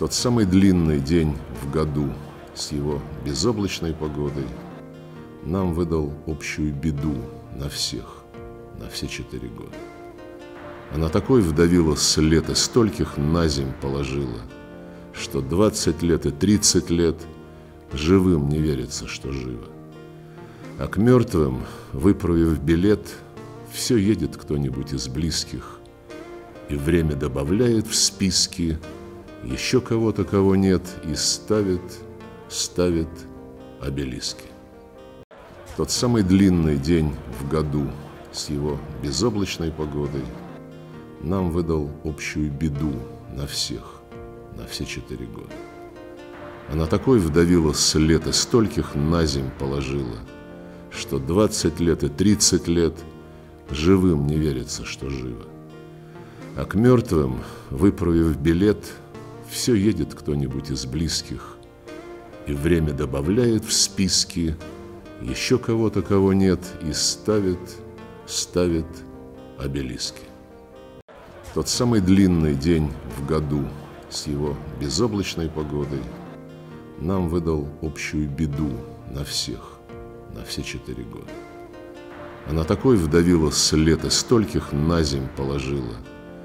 Тот самый длинный день в году с его безоблачной погодой нам выдал общую беду на всех, на все 4 года. Она такой вдавила след и стольких на земь положила, что 20 лет и 30 лет живым не верится, что живо. А к мертвым, выправив билет, все едет кто-нибудь из близких, и время добавляет в списки еще кого-то, кого нет, и ставит обелиски. Тот самый длинный день в году с его безоблачной погодой нам выдал общую беду на всех, на все 4 года. Она такой вдавила след и стольких на земь положила, что 20 лет и 30 лет живым не верится, что живо. А к мертвым, выправив билет, все едет кто-нибудь из близких, и время добавляет в списки еще кого-то, кого нет, и ставит обелиски. Тот самый длинный день в году с его безоблачной погодой нам выдал общую беду на всех, на все 4 года. Она такой вдавила след и стольких на земь положила,